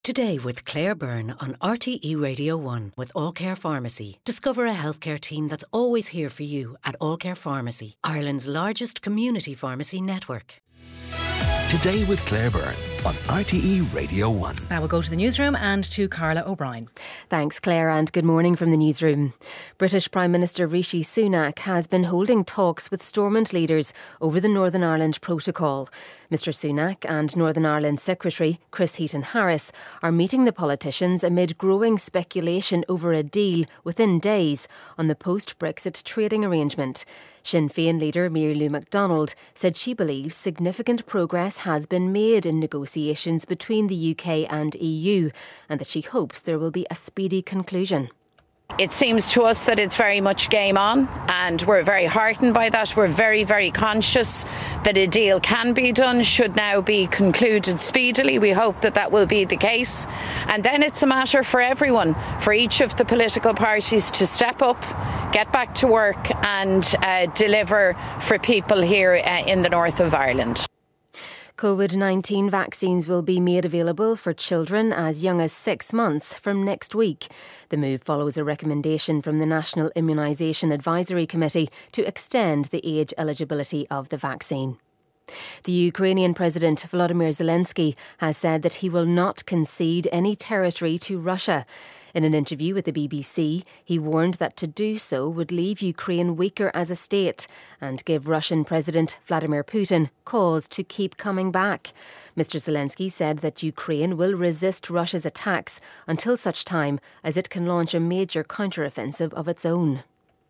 Today with Claire Byrne on RTE Radio 1 with All Care Pharmacy. Discover a healthcare team that's always here for you at All Care Pharmacy, Ireland's largest community pharmacy network. Today with Claire Byrne on RTE Radio 1. Now we'll go to the newsroom and to Carla O'Brien. Thanks, Claire, and good morning from the newsroom. British Prime Minister Rishi Sunak has been holding talks with Stormont leaders over the Northern Ireland Protocol. Mr Sunak and Northern Ireland Secretary Chris Heaton-Harris are meeting the politicians amid growing speculation over a deal within days on the post-Brexit trading arrangement. Sinn Féin leader Mary Lou McDonald said she believes significant progress has been made in negotiations between the UK and EU and that she hopes there will be a speedy conclusion. It seems to us that it's very much game on, and we're very heartened by that. We're very, very conscious that a deal can be done, should now be concluded speedily. We hope that that will be the case. And then it's a matter for everyone, for each of the political parties to step up, get back to work and deliver for people here in the north of Ireland. COVID-19 vaccines will be made available for children as young as 6 months from next week. The move follows a recommendation from the National Immunisation Advisory Committee to extend the age eligibility of the vaccine. The Ukrainian President Volodymyr Zelensky has said that he will not concede any territory to Russia. In an interview with the BBC, he warned that to do so would leave Ukraine weaker as a state and give Russian President Vladimir Putin cause to keep coming back. Mr Zelensky said that Ukraine will resist Russia's attacks until such time as it can launch a major counteroffensive of its own.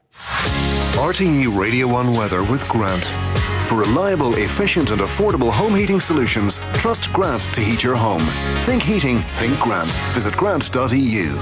RTE Radio 1 weather with Grant. For reliable, efficient and affordable home heating solutions, trust Grant to heat your home. Think heating, think Grant. Visit grant.eu.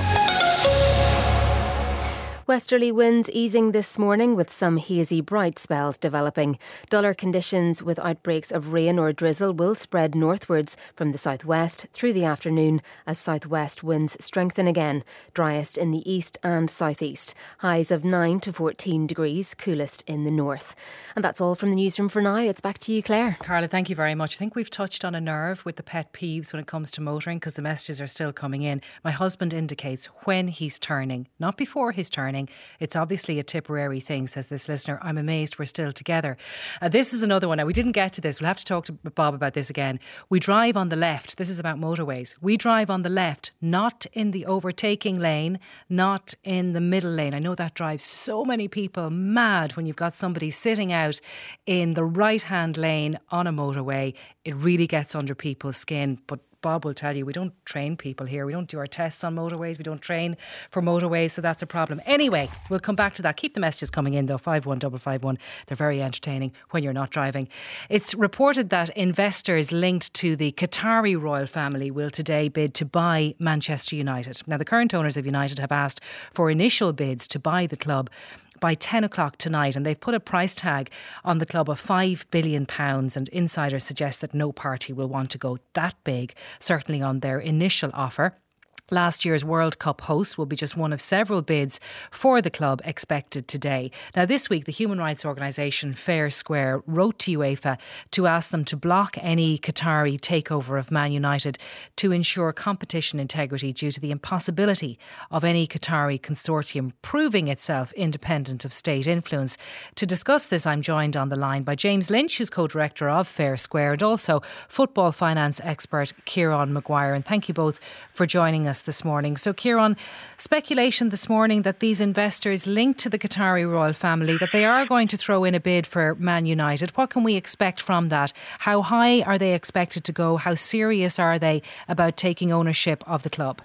Westerly winds easing this morning with some hazy bright spells developing. Duller conditions with outbreaks of rain or drizzle will spread northwards from the southwest through the afternoon as southwest winds strengthen again. Driest in the east and southeast. Highs of 9 to 14 degrees, coolest in the north. And that's all from the newsroom for now. It's back to you, Claire. Carla, thank you very much. I think we've touched on a nerve with the pet peeves when it comes to motoring because the messages are still coming in. My husband indicates when he's turning, not before he's turning. It's obviously a Tipperary thing, says this listener. I'm amazed we're still together. This is another one. Now, we didn't get to this. We'll have to talk to Bob about this again. We drive on the left. This is about motorways. We drive on the left, not in the overtaking lane, not in the middle lane. I know that drives so many people mad when you've got somebody sitting out in the right-hand lane on a motorway. It really gets under people's skin. But Bob will tell you, we don't train people here. We don't do our tests on motorways. We don't train for motorways, so that's a problem. Anyway, we'll come back to that. Keep the messages coming in, though, 51551. They're very entertaining when you're not driving. It's reported that investors linked to the Qatari royal family will today bid to buy Manchester United. Now, the current owners of United have asked for initial bids to buy the club by 10 o'clock tonight, and they've put a price tag on the club of £5 billion, and insiders suggest that no party will want to go that big, certainly on their initial offer. Last year's World Cup host will be just one of several bids for the club expected today. Now, this week, the human rights organisation Fair Square wrote to UEFA to ask them to block any Qatari takeover of Man United to ensure competition integrity due to the impossibility of any Qatari consortium proving itself independent of state influence. To discuss this, I'm joined on the line by James Lynch, who's co-director of Fair Square, and also football finance expert Kieran Maguire. And thank you both for joining us this morning. So Kieran, speculation this morning that these investors linked to the Qatari royal family, that they are going to throw in a bid for Man United. What can we expect from that? How high are they expected to go? How serious are they about taking ownership of the club?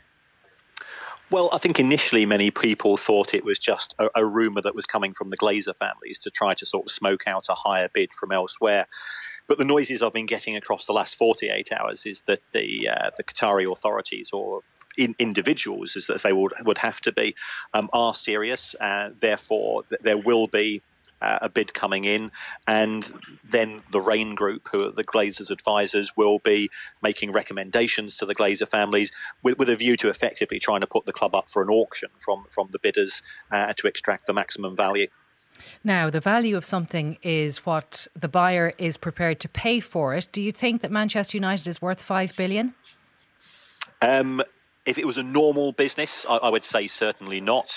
Well, I think initially many people thought it was just a rumour that was coming from the Glazer families to try to sort of smoke out a higher bid from elsewhere. But the noises I've been getting across the last 48 hours is that the Qatari authorities, or individuals, as they would have to be, are serious. Therefore, there will be a bid coming in, and then the Rain Group, who are the Glazers' advisors, will be making recommendations to the Glazer families with a view to effectively trying to put the club up for an auction from the bidders to extract the maximum value. Now, the value of something is what the buyer is prepared to pay for it. Do you think that Manchester United is worth $5 billion? If it was a normal business, I would say certainly not.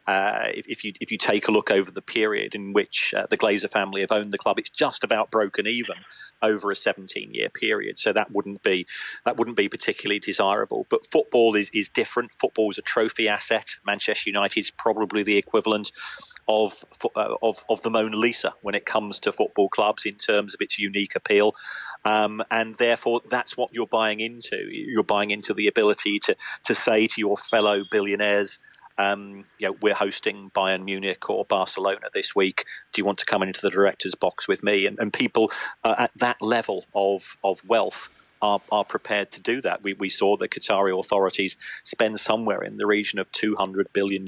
If you take a look over the period in which the Glazer family have owned the club, it's just about broken even over a 17-year period. So that wouldn't be particularly desirable. But football is different. Football is a trophy asset. Manchester United is probably the equivalent of the Mona Lisa when it comes to football clubs in terms of its unique appeal, and therefore that's what you're buying into. You're buying into the ability to say to your fellow billionaires, we're hosting Bayern Munich or Barcelona this week. Do you want to come into the director's box with me? And people at that level of wealth are prepared to do that. We saw the Qatari authorities spend somewhere in the region of €200 billion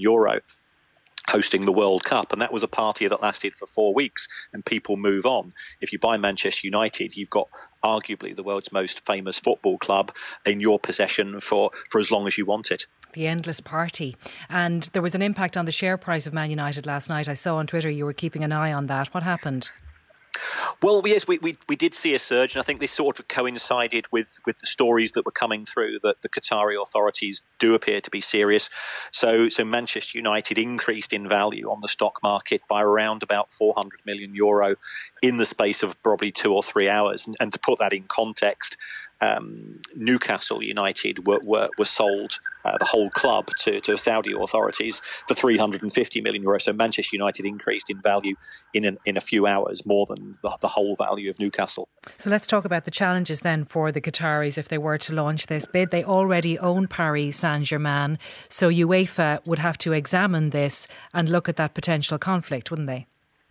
hosting the World Cup, and that was a party that lasted for 4 weeks, and people move on. If you buy Manchester United, you've got arguably the world's most famous football club in your possession for as long as you want it. The endless party. And there was an impact on the share price of Man United last night. I saw on Twitter you were keeping an eye on that. What happened? Well, yes, we did see a surge, and I think this sort of coincided with the stories that were coming through that the Qatari authorities do appear to be serious. So Manchester United increased in value on the stock market by around about €400 million in the space of probably 2 or 3 hours. And to put that in context, Newcastle United were sold, the whole club, to Saudi authorities for €350 million. So Manchester United increased in value in a few hours more than the whole value of Newcastle. So let's talk about the challenges then for the Qataris if they were to launch this bid. They already own Paris Saint-Germain, so UEFA would have to examine this and look at that potential conflict, wouldn't they?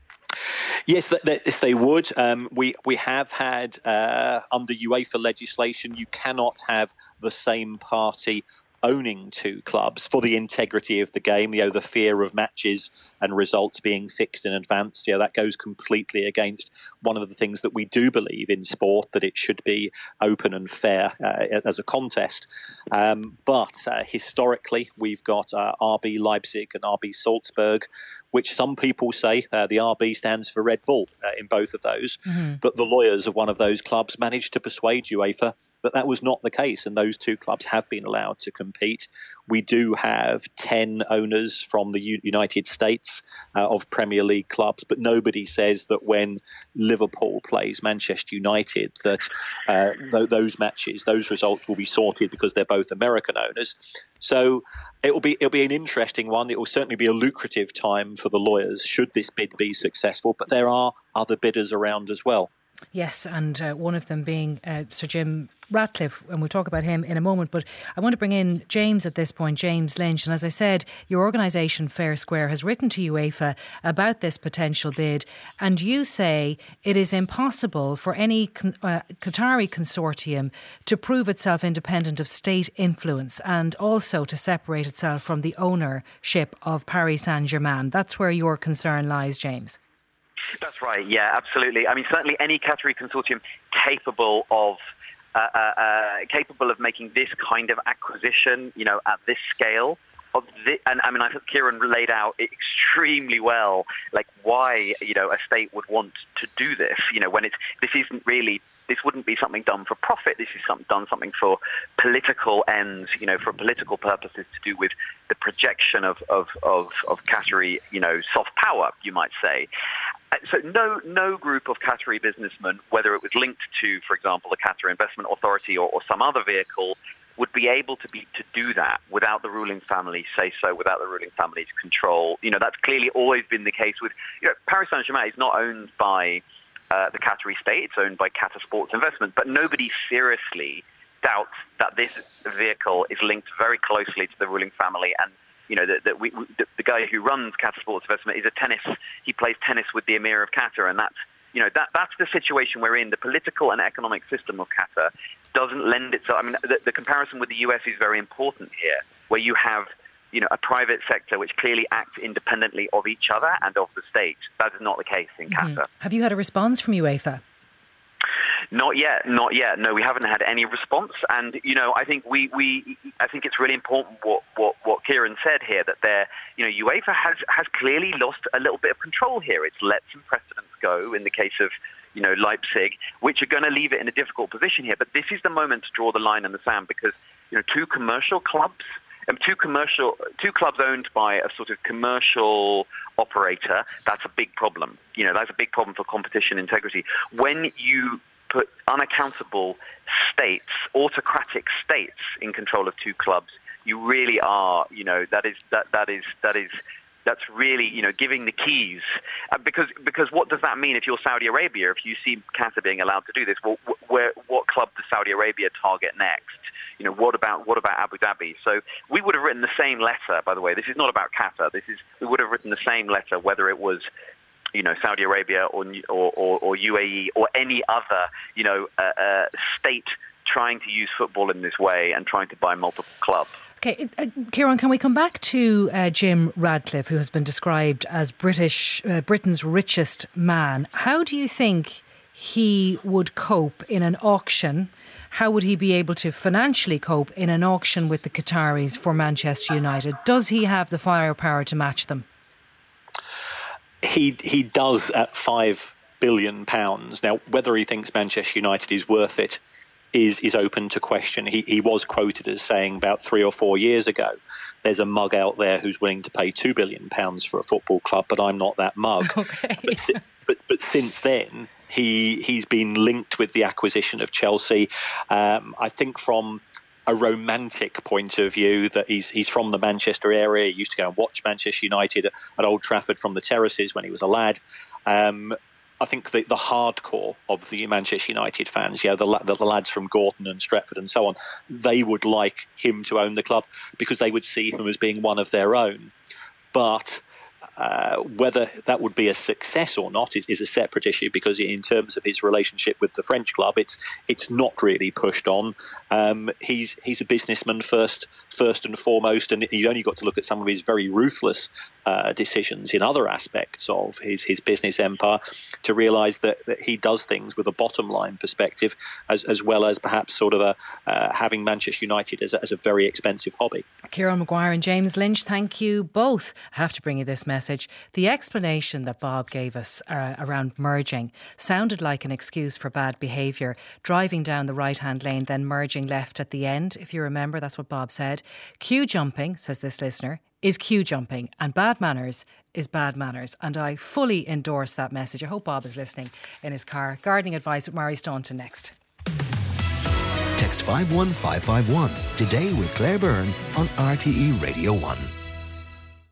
Yes, they would. We have had, under UEFA legislation, you cannot have the same party owning 2 clubs for the integrity of the game. The fear of matches and results being fixed in advance. That goes completely against one of the things that we do believe in sport, that it should be open and fair as a contest. But historically, we've got RB Leipzig and RB Salzburg, which some people say the RB stands for Red Bull in both of those. Mm-hmm. But the lawyers of one of those clubs managed to persuade UEFA that was not the case, and those 2 clubs have been allowed to compete. We do have 10 owners from the United States of Premier League clubs, but nobody says that when Liverpool plays Manchester United that those matches, those results will be sorted because they're both American owners. So it'll be an interesting one. It will certainly be a lucrative time for the lawyers should this bid be successful, but there are other bidders around as well. Yes, and one of them being Sir Jim Ratcliffe, and we'll talk about him in a moment. But I want to bring in James at this point, James Lynch. And as I said, your organisation Fair Square has written to UEFA about this potential bid, and you say it is impossible for any Qatari consortium to prove itself independent of state influence and also to separate itself from the ownership of Paris Saint-Germain. That's where your concern lies, James. That's right, yeah, absolutely. I mean, certainly any Qatari consortium capable of making this kind of acquisition, at this scale. And I mean, I think Kieran laid out extremely well, like why, a state would want to do this, when this wouldn't be something done for profit. This is something for political ends, for political purposes to do with the projection of Qatari, soft power, you might say. So no group of Qatari businessmen, whether it was linked to, for example, the Qatar Investment Authority or some other vehicle, would be able to do that without the ruling family's say-so, without the ruling family's control. That's clearly always been the case with, Paris Saint-Germain is not owned by the Qatari state, it's owned by Qatar Sports Investment, but nobody seriously doubts that this vehicle is linked very closely to the ruling family. And the guy who runs Qatar Sports Investment is he plays tennis with the Emir of Qatar, and that's the situation we're in. The political and economic system of Qatar doesn't lend itself. I mean, the comparison with the US is very important here, where you have a private sector which clearly acts independently of each other and of the state. That is not the case in Qatar. Have you had a response from UEFA? Not yet. No, we haven't had any response. And I think I think it's really important what Kieran said here, that UEFA has clearly lost a little bit of control here. It's let some precedents go in the case of Leipzig, which are going to leave it in a difficult position here. But this is the moment to draw the line in the sand, because two commercial clubs. Two clubs owned by a sort of commercial operator, that's a big problem. That's a big problem for competition integrity. When you put unaccountable states, autocratic states, in control of two clubs, you really are, that's really, giving the keys. Because what does that mean if you're Saudi Arabia? If you see Qatar being allowed to do this, well, what club does Saudi Arabia target next? What about Abu Dhabi? So we would have written the same letter, by the way. This is not about Qatar. We would have written the same letter whether it was, Saudi Arabia or UAE or any other, state trying to use football in this way and trying to buy multiple clubs. Okay, Kieran, can we come back to Jim Radcliffe, who has been described as Britain's richest man? How do you think he would cope in an auction? How would he be able to financially cope in an auction with the Qataris for Manchester United? Does he have the firepower to match them? He does at £5 billion. Now, whether he thinks Manchester United is worth it is open to question. He was quoted as saying about 3 or 4 years ago, there's a mug out there who's willing to pay £2 billion for a football club, but I'm not that mug. Okay. But since then, he's been linked with the acquisition of Chelsea. I think from a romantic point of view, that he's from the Manchester area. He used to go and watch Manchester United at Old Trafford from the terraces when he was a lad. I think the hardcore of the Manchester United fans, the lads from Gorton and Stretford and so on, they would like him to own the club because they would see him as being one of their own. But whether that would be a success or not is a separate issue, because in terms of his relationship with the French club, it's not really pushed on. He's a businessman first and foremost, and you've only got to look at some of his very ruthless decisions in other aspects of his business empire to realise that he does things with a bottom line perspective, as well as perhaps sort of having Manchester United as a very expensive hobby. Kieran Maguire and James Lynch, thank you both. I have to bring you this message. The explanation that Bob gave us around merging sounded like an excuse for bad behaviour, driving down the right-hand lane, then merging left at the end. If you remember, that's what Bob said. Queue jumping, says this listener, is queue jumping, and bad manners is bad manners. And I fully endorse that message. I hope Bob is listening in his car. Gardening advice with Mary Staunton next. Text 51551 today with Claire Byrne on RTE Radio 1.